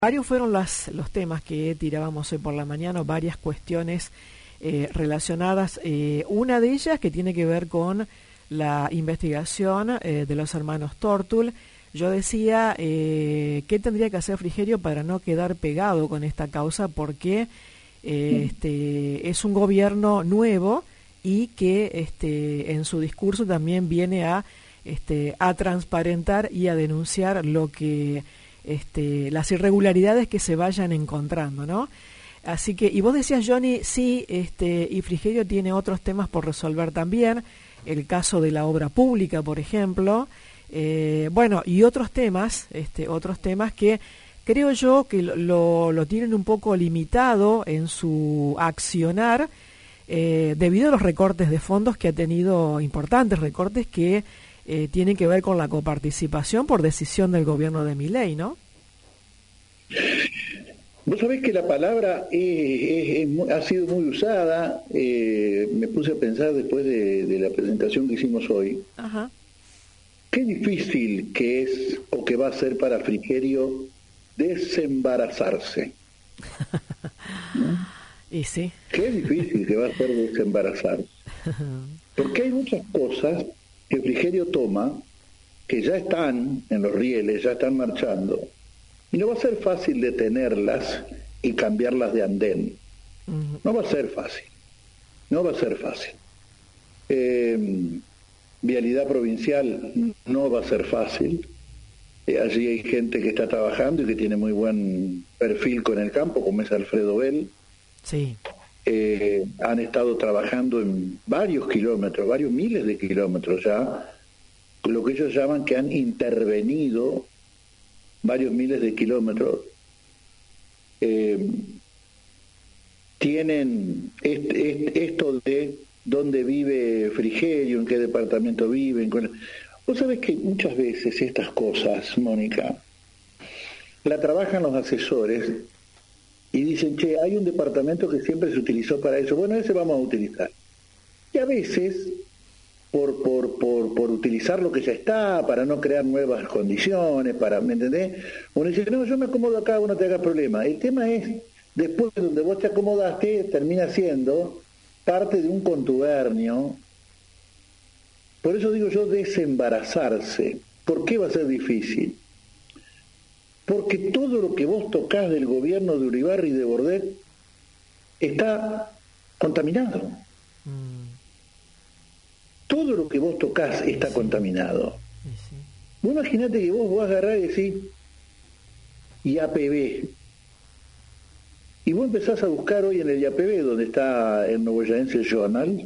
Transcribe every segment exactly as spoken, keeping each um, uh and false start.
Varios fueron las, los temas que tirábamos hoy por la mañana, varias cuestiones eh, relacionadas. Eh, una de ellas que tiene que ver con la investigación eh, de los hermanos Tortul. Yo decía, eh, ¿qué tendría que hacer Frigerio para no quedar pegado con esta causa? Porque eh, este, es un gobierno nuevo y que este, en su discurso también viene a, este, a transparentar y a denunciar lo que... Este, las irregularidades que se vayan encontrando, ¿no? Así que, y vos decías, Johnny, sí, este, y Frigerio tiene otros temas por resolver también, el caso de la obra pública, por ejemplo, eh, bueno, y otros temas, este, otros temas que creo yo que lo, lo tienen un poco limitado en su accionar, eh, debido a los recortes de fondos que ha tenido, importantes recortes que Eh, tienen que ver con la coparticipación por decisión del gobierno de Milei, ¿no? Vos sabés que la palabra es, es, es, ha sido muy usada, eh, me puse a pensar después de, de la presentación que hicimos hoy. Ajá. Qué difícil que es o que va a ser para Frigerio desembarazarse. ¿No? Y sí. Qué difícil que va a ser desembarazarse. Porque hay muchas cosas que Frigerio toma, que ya están en los rieles, ya están marchando, y no va a ser fácil detenerlas y cambiarlas de andén. Uh-huh. No va a ser fácil, no va a ser fácil. Eh, vialidad provincial no va a ser fácil. Eh, allí hay gente que está trabajando y que tiene muy buen perfil con el campo, como es Alfredo Bell. Sí. Eh, han estado trabajando en varios kilómetros, varios miles de kilómetros ya, lo que ellos llaman que han intervenido varios miles de kilómetros. Eh, tienen este, este, esto de dónde vive Frigerio, en qué departamento vive. En... Vos sabés que muchas veces estas cosas, Mónica, la trabajan los asesores y dicen, che, hay un departamento que siempre se utilizó para eso, bueno, ese vamos a utilizar. Y a veces, por, por, por, por utilizar lo que ya está, para no crear nuevas condiciones, para, ¿me entendés? Uno dice, no, yo me acomodo acá, vos no te hagas problema. El tema es, después de donde vos te acomodaste, termina siendo parte de un contubernio. Por eso digo yo, desembarazarse. ¿Por qué va a ser difícil? Porque todo lo que vos tocás del gobierno de Uribarri y de Bordet está contaminado. Mm. Todo lo que vos tocás está sí. contaminado. Sí, sí. Vos imaginate que vos vas a agarrar y decís I A P B. Y vos empezás a buscar hoy en el I A P B, donde está el Novoyaense Journal,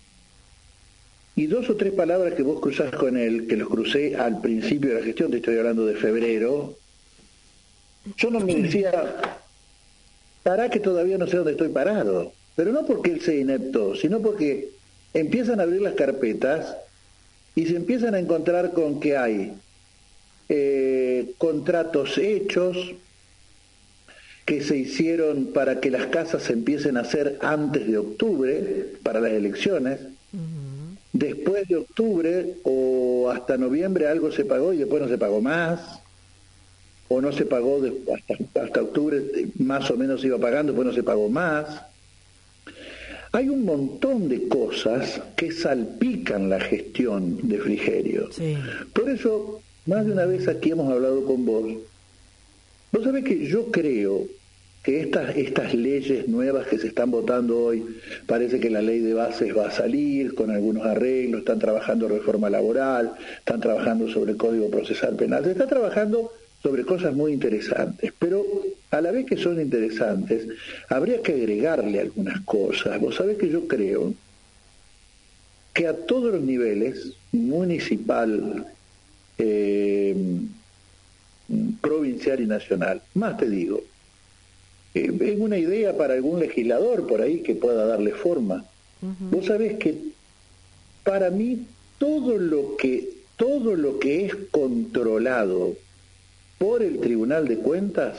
y dos o tres palabras que vos cruzás con él, que los crucé al principio de la gestión, te estoy hablando de febrero. Yo no me decía, para que todavía no sé dónde estoy parado, pero no porque él sea inepto, sino porque empiezan a abrir las carpetas y se empiezan a encontrar con que hay eh, contratos hechos que se hicieron para que las casas se empiecen a hacer antes de octubre, para las elecciones. Uh-huh. Después de octubre o hasta noviembre algo se pagó y después no se pagó más. O no se pagó de, hasta, hasta octubre, más o menos se iba pagando, después no se pagó más. Hay un montón de cosas que salpican la gestión de Frigerio. Sí. Por eso, más de una vez aquí hemos hablado con vos. Vos sabés que yo creo que estas, estas leyes nuevas que se están votando hoy, parece que la ley de bases va a salir con algunos arreglos, están trabajando reforma laboral, están trabajando sobre el Código Procesal Penal, se está trabajando sobre cosas muy interesantes, pero a la vez que son interesantes, habría que agregarle algunas cosas. Vos sabés que yo creo que a todos los niveles, municipal, eh, provincial y nacional, más te digo, eh, es una idea para algún legislador por ahí que pueda darle forma. Uh-huh. Vos sabés que para mí todo lo que, todo lo que es controlado por el Tribunal de Cuentas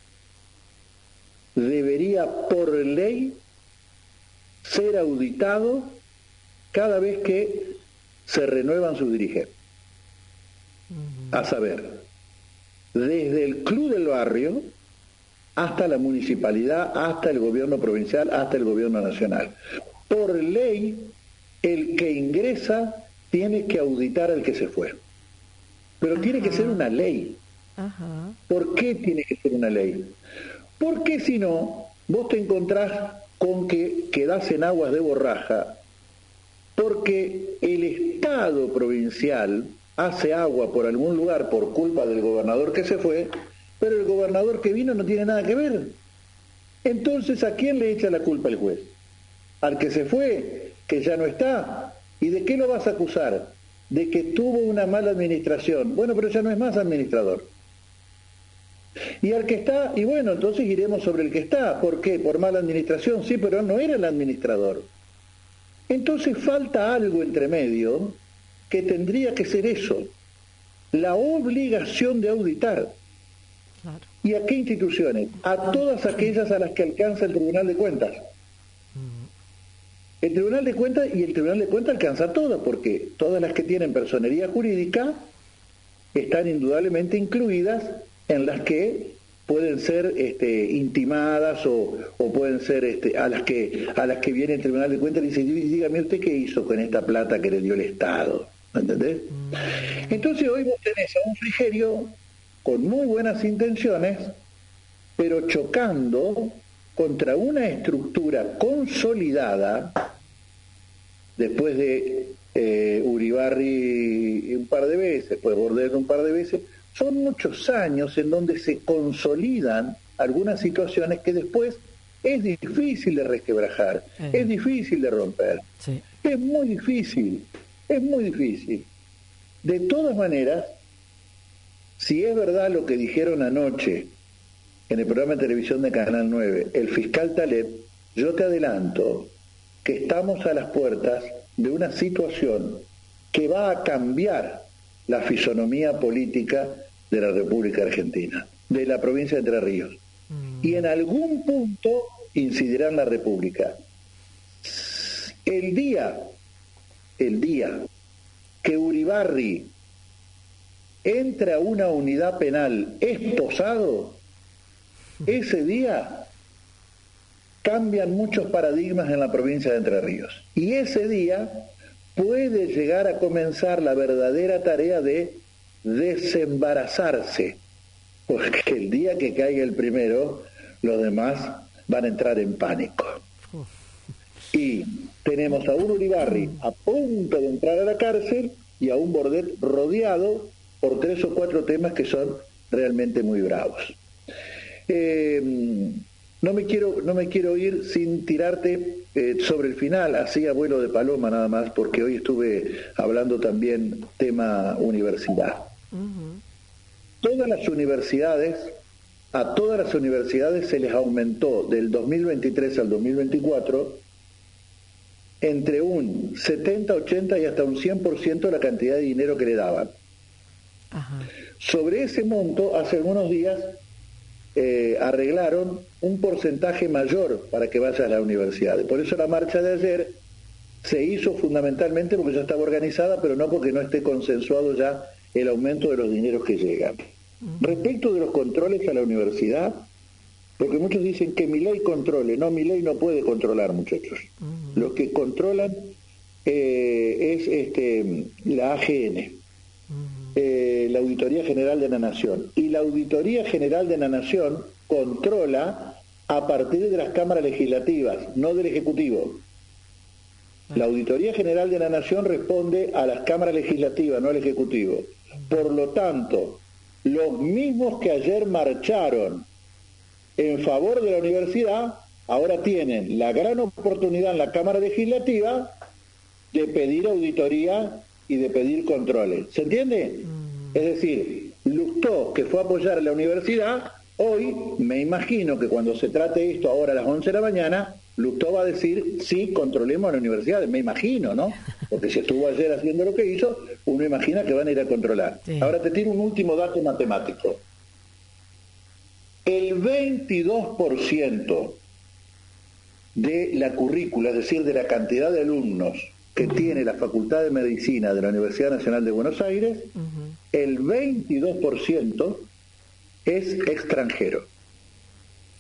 debería por ley ser auditado cada vez que se renuevan sus dirigentes. Uh-huh. A saber, desde el Club del Barrio hasta la municipalidad, hasta el gobierno provincial, hasta el gobierno nacional. Por ley, el que ingresa tiene que auditar al que se fue. Pero Ajá. tiene que ser una ley. Ajá. ¿Por qué tiene que ser una ley? Porque si no, vos te encontrás con que quedás en aguas de borraja, porque el Estado provincial hace agua por algún lugar por culpa del gobernador que se fue, pero el gobernador que vino no tiene nada que ver. Entonces, ¿a quién le echa la culpa el juez? Al que se fue, que ya no está. ¿Y de qué lo vas a acusar? De que tuvo una mala administración. Bueno, pero ya no es más administrador. Y al que está, y bueno, entonces iremos sobre el que está. ¿Por qué? Por mala administración, sí, pero no era el administrador. Entonces falta algo entre medio que tendría que ser eso, la obligación de auditar. Claro. ¿Y a qué instituciones? A todas aquellas a las que alcanza el Tribunal de Cuentas. El Tribunal de Cuentas, y el Tribunal de Cuentas alcanza a todas, porque todas las que tienen personería jurídica están indudablemente incluidas en las que pueden ser este, intimadas o, o pueden ser este, a las que a las que viene el Tribunal de Cuentas y dice, dígame usted qué hizo con esta plata que le dio el Estado, ¿entendés? Entonces hoy vos tenés a un Frigerio con muy buenas intenciones, pero chocando contra una estructura consolidada después de eh, Uribarri un par de veces, después Bordet un par de veces. Son muchos años en donde se consolidan algunas situaciones que después es difícil de resquebrajar, eh. es difícil de romper, sí. es muy difícil, es muy difícil. De todas maneras, si es verdad lo que dijeron anoche en el programa de televisión de Canal nueve, el fiscal Taleb, yo te adelanto que estamos a las puertas de una situación que va a cambiar la fisonomía política de la República Argentina, de la provincia de Entre Ríos. Mm. Y en algún punto incidirá en la República. El día, el día que Uribarri entre a una unidad penal esposado, ese día cambian muchos paradigmas en la provincia de Entre Ríos. Y ese día puede llegar a comenzar la verdadera tarea de desembarazarse, porque el día que caiga el primero, los demás van a entrar en pánico. Y tenemos a un Uribarri a punto de entrar a la cárcel y a un Bordet rodeado por tres o cuatro temas que son realmente muy bravos. Eh, no me quiero, no me quiero ir sin tirarte eh, sobre el final, así a vuelo de paloma nada más, porque hoy estuve hablando también tema universidad. Uh-huh. Todas las universidades, a todas las universidades se les aumentó del dos mil veintitrés al dos mil veinticuatro entre un setenta, ochenta y hasta un cien por ciento la cantidad de dinero que le daban. Uh-huh. Sobre ese monto, hace algunos días eh, arreglaron un porcentaje mayor para que vaya a la universidad. Por eso la marcha de ayer se hizo fundamentalmente porque ya estaba organizada, pero no porque no esté consensuado ya el aumento de los dineros que llegan. Uh-huh. Respecto de los controles a la universidad, porque muchos dicen que mi ley controle. No, mi ley no puede controlar, muchachos. Uh-huh. Los que controlan eh, es este, la A G N, uh-huh. eh, la Auditoría General de la Nación. Y la Auditoría General de la Nación controla a partir de las cámaras legislativas, no del Ejecutivo. La Auditoría General de la Nación responde a las cámaras legislativas, no al Ejecutivo. Por lo tanto, los mismos que ayer marcharon en favor de la universidad, ahora tienen la gran oportunidad en la Cámara Legislativa de pedir auditoría y de pedir controles. ¿Se entiende? Mm. Es decir, Lustó, que fue a apoyar a la universidad, hoy me imagino que cuando se trate esto ahora a las once de la mañana, Lustó va a decir, sí, controlemos a la universidad, me imagino, ¿no? Porque si estuvo ayer haciendo lo que hizo, uno imagina que van a ir a controlar. Sí. Ahora te tiro un último dato matemático. El veintidós por ciento de la currícula, es decir, de la cantidad de alumnos que uh-huh. tiene la Facultad de Medicina de la Universidad Nacional de Buenos Aires, uh-huh. el veintidós por ciento es extranjero.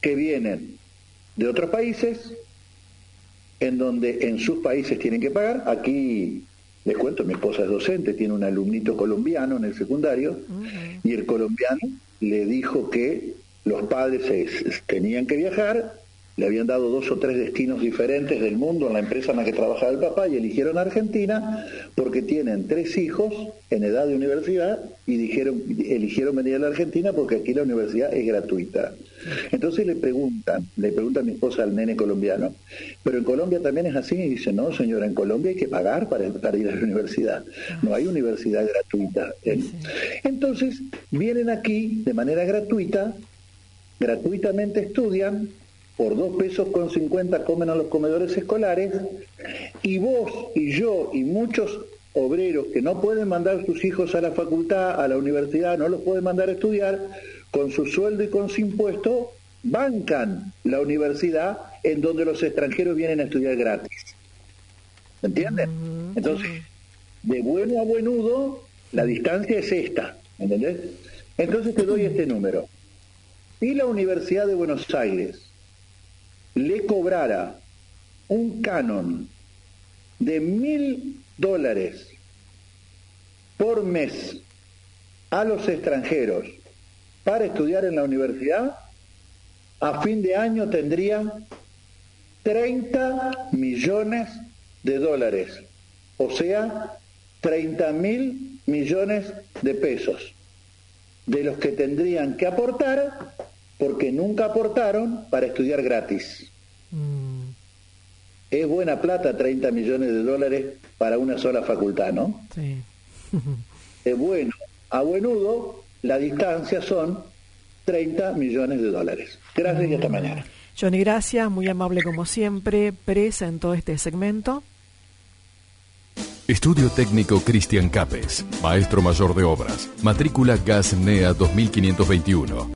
que vienen de otros países, en donde en sus países tienen que pagar. Aquí, les cuento, mi esposa es docente, tiene un alumnito colombiano en el secundario, uh-huh. y el colombiano le dijo que los padres se, se, tenían que viajar, le habían dado dos o tres destinos diferentes del mundo en la empresa en la que trabajaba el papá, y eligieron Argentina porque tienen tres hijos en edad de universidad, y dijeron, eligieron venir a la Argentina porque aquí la universidad es gratuita. Entonces le preguntan, le pregunta a mi esposa al nene colombiano, pero en Colombia también es así, y dice, no señora, en Colombia hay que pagar para, para ir a la universidad, no hay universidad gratuita. Entonces vienen aquí de manera gratuita, gratuitamente estudian, por dos pesos con cincuenta comen a los comedores escolares, y vos y yo y muchos obreros que no pueden mandar a sus hijos a la facultad, a la universidad, no los pueden mandar a estudiar, con su sueldo y con su impuesto, bancan la universidad en donde los extranjeros vienen a estudiar gratis. ¿Entienden? Uh-huh. Entonces, de bueno a buenudo, la distancia es esta, ¿entendés? Entonces te doy este número. Si la Universidad de Buenos Aires le cobrara un canon de mil dólares por mes a los extranjeros para estudiar en la universidad, a fin de año tendría treinta millones de dólares, o sea, treinta mil millones de pesos, de los que tendrían que aportar porque nunca aportaron para estudiar gratis. Mm. Es buena plata treinta millones de dólares para una sola facultad, ¿no? Sí. Es bueno. A buenudo, la distancia son treinta millones de dólares. Gracias mm. y hasta mañana. Johnny, gracias, muy amable como siempre, presentó este segmento. Estudio Técnico Cristian Capes, Maestro Mayor de Obras, matrícula G A S N E A dos mil quinientos veintiuno.